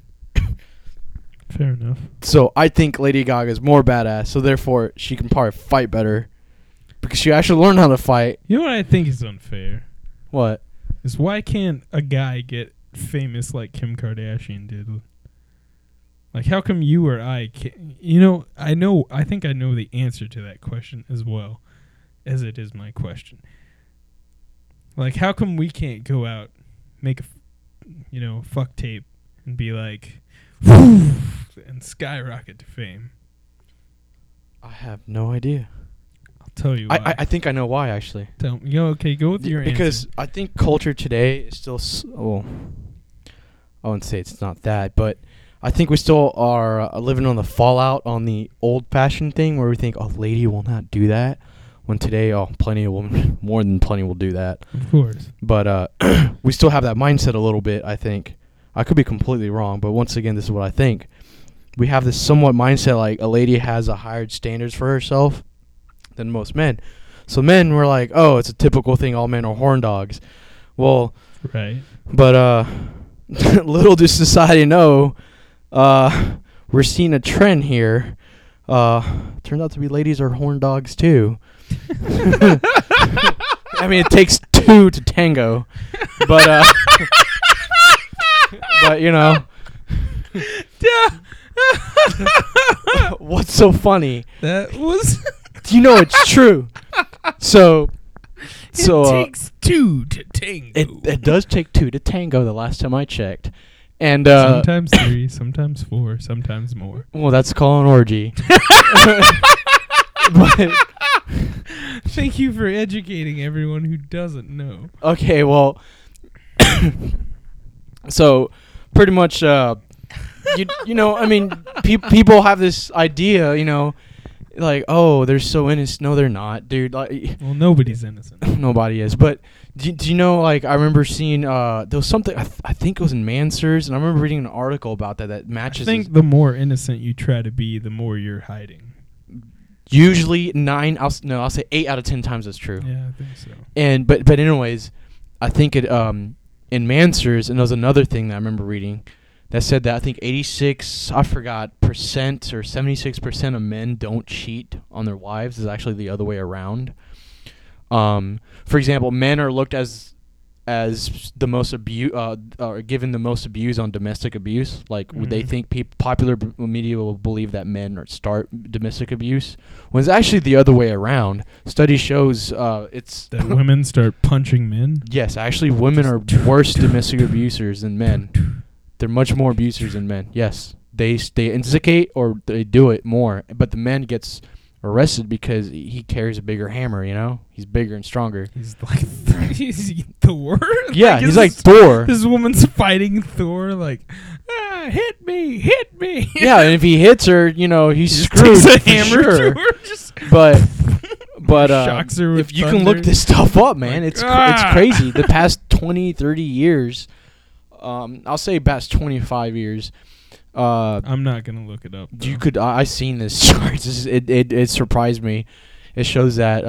Fair enough. So I think Lady Gaga is more badass, so therefore she can probably fight better because she actually learned how to fight. You know what I think is unfair? What? Is why can't a guy get famous like Kim Kardashian did? Like, how come you or I can't? I think I know the answer to that question as well as it is my question. Like, how come we can't go out, make a, fuck tape and be like, whoo, and skyrocket to fame? I have no idea. I'll tell you why. I think I know why, actually. Tell me. Okay, go with your answer. Because I think culture today is still... I wouldn't say it's not that, but I think we still are living on the fallout on the old-fashioned thing where we think, oh, lady will not do that. When today, plenty of women, more than plenty will do that. Of course. But we still have that mindset a little bit, I think. I could be completely wrong, but once again, this is what I think. We have this somewhat mindset like a lady has a higher standards for herself than most men. So men were like, oh, it's a typical thing, all men are horn dogs. Well, right. But little does society know, we're seeing a trend here. Turns out to be ladies are horn dogs too. I mean, it takes two to tango, but but what's so funny? That was. It's true. So it takes two to tango. It does take two to tango. The last time I checked, and sometimes 3, sometimes 4, sometimes more. Well, that's called an orgy. But thank you for educating everyone who doesn't know. Okay, well, so pretty much, I mean, people have this idea, like, oh, they're so innocent. No, they're not, dude. Like, well, nobody's innocent. Nobody is. But do you know, like, I remember seeing, there was something, I think it was in Mansers, and I remember reading an article about that matches. I think the more innocent you try to be, the more you're hiding. Usually 9, I'll say 8 out of 10 times that's true. Yeah, I think so. And but anyways, I think it in Mansers, and there was another thing that I remember reading that said that I think 86% or 76% of men don't cheat on their wives. Is actually the other way around. For example, men are looked as the most given the most abuse on domestic abuse. Like, would they think popular media will believe that men start domestic abuse when it's actually the other way around? Study shows it's that women start punching men. Yes, actually, women are worse domestic abusers than men. They're much more abusers than men. Yes, they instigate or they do it more, but the man gets arrested because he carries a bigger hammer, He's bigger and stronger. He's like he's Thor? Yeah, he's like Thor. This woman's fighting Thor like, hit me. Yeah, and if he hits her, he's screwed. Takes a hammer to her, but shocks her with if you can look this stuff up, man, it's crazy. The past 20, 30 years, I'll say past 25 years, I'm not gonna look it up. I seen this chart. It surprised me. It shows that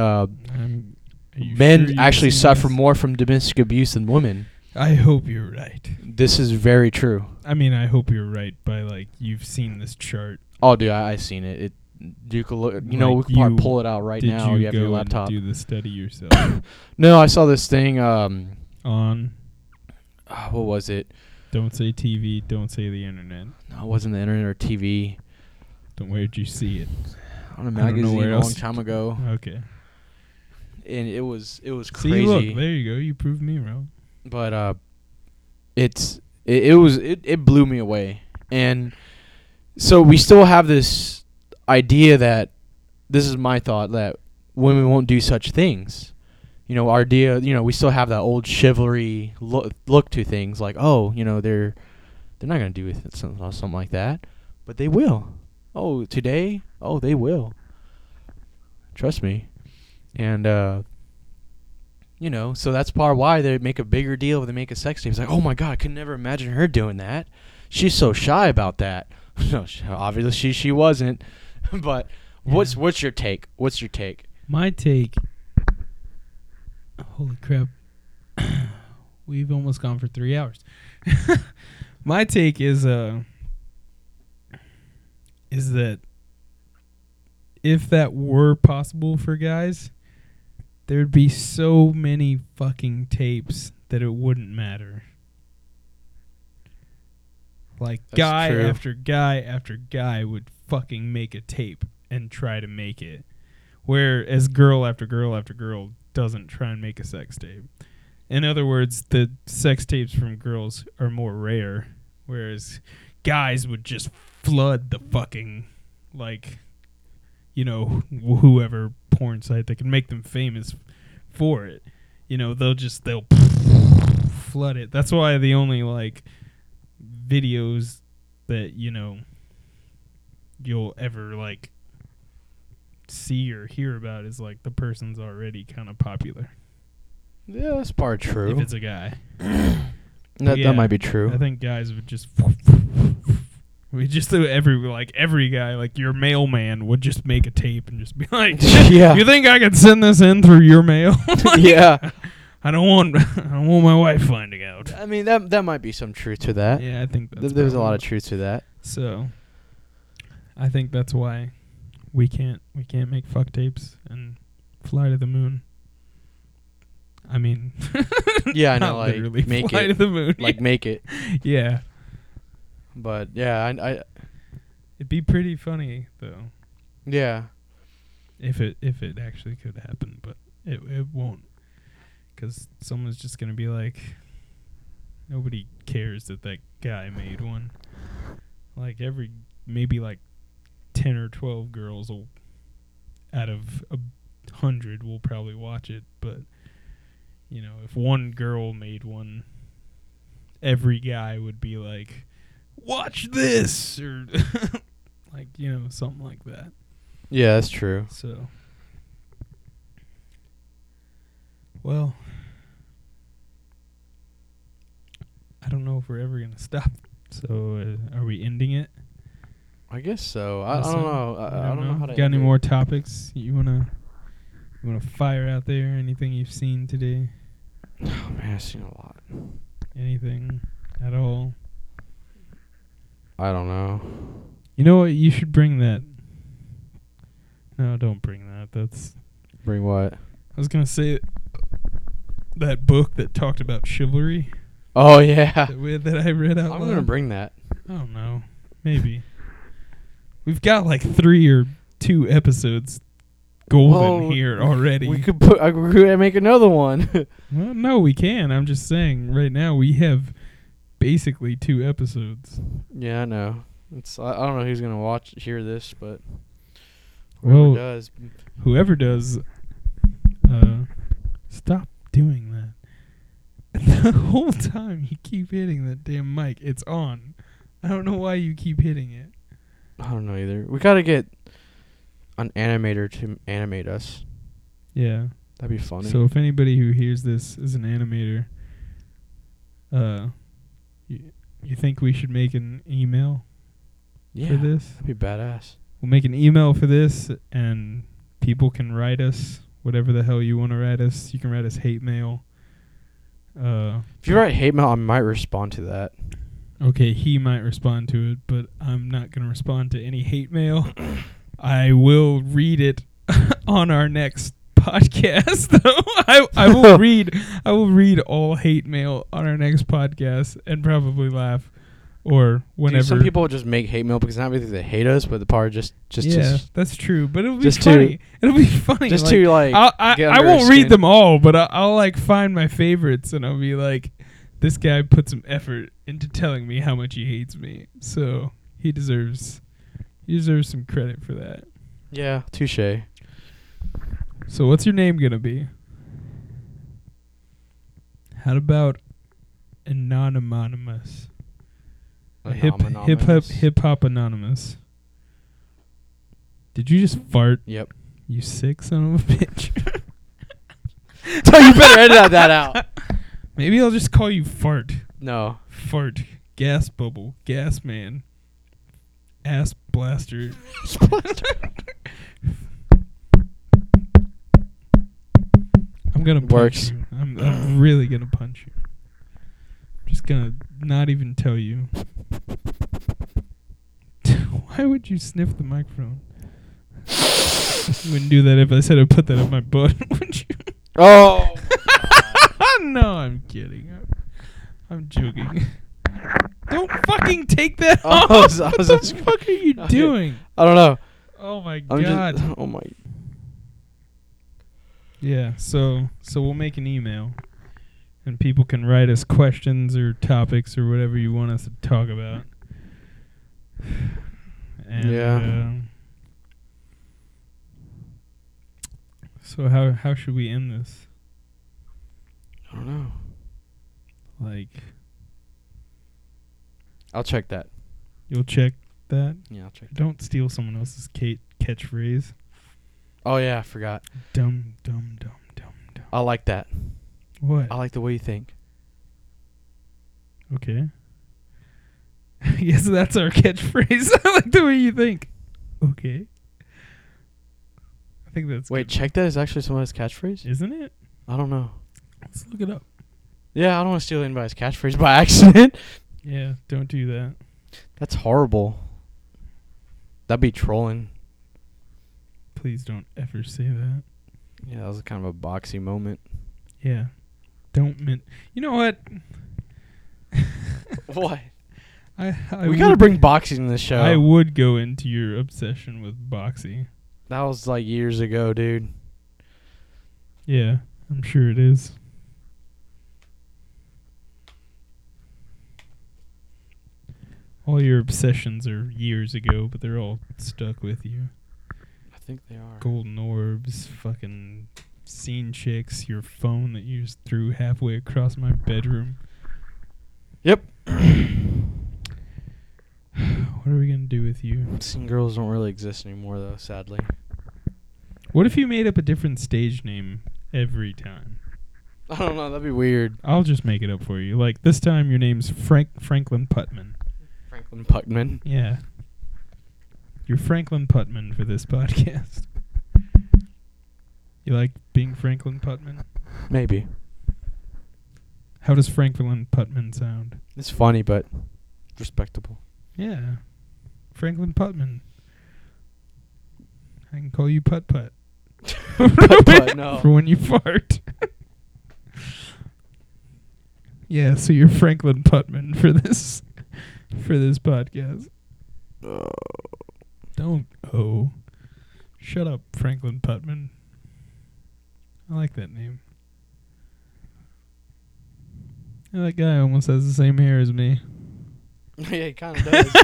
men actually suffer more from domestic abuse than women. I hope you're right. This is very true. I mean, I hope you're right by like you've seen this chart. Oh, dude, I seen it. You could look. We could probably pull it out right now. You have your laptop. Did you do the study yourself? No, I saw this thing. On. What was it? Don't say TV. Don't say the internet. No, it wasn't the internet or TV. Then where did you see it? On a magazine a long time ago. Okay. And it was crazy. See, look, there you go. You proved me wrong. But it blew me away. And so we still have this idea that, this is my thought, that women won't do such things. Our idea, we still have that old chivalry look to things, like, oh, they're not going to do something like that, but they will. Oh, today? Oh, they will. Trust me. And, so that's part of why they make a bigger deal when they make a sex tape. It's like, oh my God, I could never imagine her doing that. She's so shy about that. No, obviously she wasn't. But yeah. What's your take? What's your take? My take... Holy crap. We've almost gone for 3 hours. My take is that if that were possible for guys, there'd be so many fucking tapes that it wouldn't matter. Like, That's guy true. after guy after guy would fucking make a tape and try to make it. Whereas girl after girl after girl doesn't try and make a sex tape. In other words, the sex tapes from girls are more rare. Whereas guys would just flood the fucking, like, you know, whoever porn site that can make them famous for it. You know, they'll flood it. That's why the only, like, videos that, you know, you'll ever, like, see or hear about is, like, the person's already kind of popular. Yeah, that's part true. If it's a guy. That might be true. I think guys would just... We just do every guy, like your mailman, would just make a tape and just be like, Yeah. You think I could send this in through your mail? Like, Yeah. I don't want my wife finding out. I mean, that might be some truth to that. Yeah, I think that's There's a lot of probably- truth to that. So, I think that's why we can't make fuck tapes and fly to the moon. I mean, Yeah, I know, not like, literally make fly it. to the moon. Like, make it. Yeah, But, yeah, I it'd be pretty funny though yeah. if it actually could happen, but it won't, because someone's just gonna be like, nobody cares that guy made one. Like maybe like 10 or 12 girls out of 100 will probably watch it, but you know, if one girl made one, every guy would be like, watch this, or like, you know, something like that. Yeah, that's true. So, well, I don't know if we're ever gonna stop. So, are we ending it? I guess so. I don't know. I don't know how to Got any end it. more topics you wanna fire out there? Anything you've seen today? Oh, man, I've seen a lot. Anything at all? I don't know. You know what? You should bring that. No, don't bring that. That's. Bring what? I was gonna say that book that talked about chivalry Oh, yeah. that I read out I'm loud. going to bring that. I don't know. Maybe. We've got like 3 or 2 episodes golden Well, here already. We could make another one. Well, no, we can. I'm just saying right now we have basically 2 episodes. Yeah, I know. I don't know who's going to hear this, but Well, whoever does. Whoever does, stop doing that. The whole time you keep hitting that damn mic, it's on. I don't know why you keep hitting it. I don't know either. We got to get an animator to animate us. Yeah. That'd be funny. So if anybody who hears this is an animator, you think we should make an email yeah, for this? that'd be badass. We'll make an email for this, and people can write us whatever the hell you want to write us. You can write us hate mail. If you write hate mail, I might respond to that. Okay, he might respond to it, but I'm not going to respond to any hate mail. I will read it on our next podcast, though. I will read all hate mail on our next podcast and probably laugh, or whenever. Dude, some people just make hate mail because not really they hate us, but the part just that's true. But it'll be just funny. It'll be funny. just like, to like. I get under won't our read skin. them all, but I'll like find my favorites, and I'll be like, this guy put some effort into telling me how much he hates me, so he deserves some credit for that. Yeah, touche. So what's your name gonna be? How about Anonymous? Hip hop anonymous. Did you just fart? Yep. You sick son of a bitch. So you better edit that out. Maybe I'll just call you Fart. No. Fart. Gas bubble. Gas man. Ass blaster. I'm gonna punch Works. you. I'm really gonna punch you. I'm just gonna not even tell you. Why would you sniff the microphone? You wouldn't do that if I said I put that up my butt, would you? Oh. No, I'm kidding. I'm joking. Don't fucking take that Oh, off. I was What the just- fuck are you Okay. doing? I don't know. Oh my I'm god. just. Oh my. Yeah, so we'll make an email, and people can write us questions or topics or whatever you want us to talk about. And, Yeah. So how should we end this? I don't know. Like, I'll check that. you'll check that? Yeah, I'll check that. Don't steal someone else's catchphrase. Oh yeah, I forgot. Dumb, dumb, dumb, dumb, dumb. I like that. What? I like the way you think. Okay. I guess that's our catchphrase. I like the way you think. Okay. I think that's Wait, good. check that is actually someone's catchphrase? Isn't it? I don't know. Let's look it up. Yeah, I don't want to steal anybody's catchphrase by accident. Yeah, don't do that. That's horrible. That'd be trolling. Please don't ever say that. Yeah, that was kind of a boxy moment. Yeah. Don't you know what? What? I We gotta would- bring boxing in this show. I would go into your obsession with boxing. That was like years ago, dude. Yeah, I'm sure it is. All your obsessions are years ago, but they're all stuck with you. I think they are. Golden orbs, fucking scene chicks, your phone that you just threw halfway across my bedroom. Yep. What are we gonna do with you? Scene girls don't really exist anymore, though, sadly. What if you made up a different stage name every time? I don't know. That'd be weird. I'll just make it up for you. Like this time, your name's Franklin Putman. Franklin Putman. Yeah. You're Franklin Putman for this podcast. You like being Franklin Putman? Maybe. How does Franklin Putman sound? It's funny, but respectable. Yeah. Franklin Putman. I can call you Put Put. Put, no. For when you fart. Yeah, so you're Franklin Putman for this podcast. Don't shut up, Franklin Putman. I like that name. Yeah, that guy almost has the same hair as me. Yeah, he kind of does.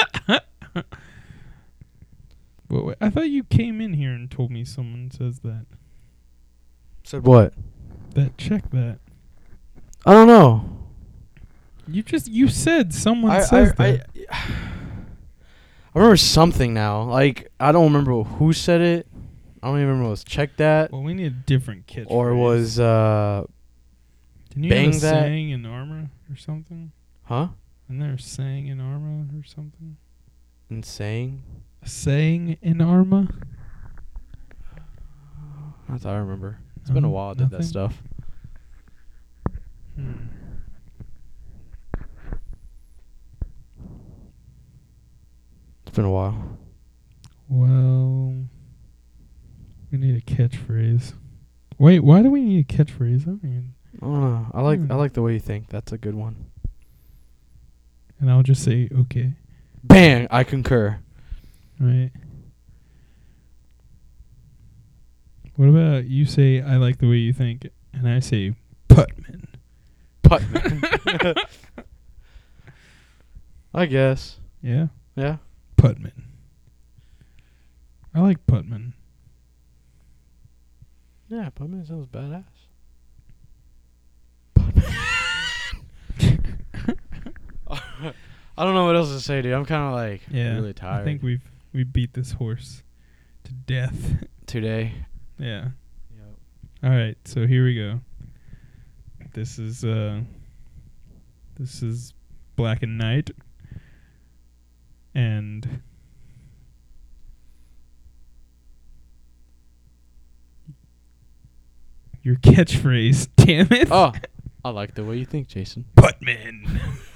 Wait, I thought you came in here and told me someone says that. Said what? Check that. I don't know. You said someone says that. I remember something now. Like, I don't remember who said it. I don't even remember if it was check that. Well, we need a different catchphrase. Or was, Didn't you bang have a that? saying in armor or something? huh? Isn't there a saying in armor or something? Insane? A saying in armor? Not that I remember. It's been a while I did that Nothing? stuff. It's been a while. Well, we need a catchphrase. Wait, why do we need a catchphrase? I mean, I don't know. I like the way you think. That's a good one. and I'll just say okay, Bang! I concur. right? What about you say I like the way you think, and I say Putman. Putman. I guess. Yeah, Yeah. Putman. I like Putman. Yeah, Putman sounds badass. I don't know what else to say, dude. I'm kind of like Yeah, really tired I think we beat this horse to death. today. Yeah. Yep. All right, so here we go. This is Black and Night, and your catchphrase. Damn it, Oh, I like the way you think, Jason. Putman.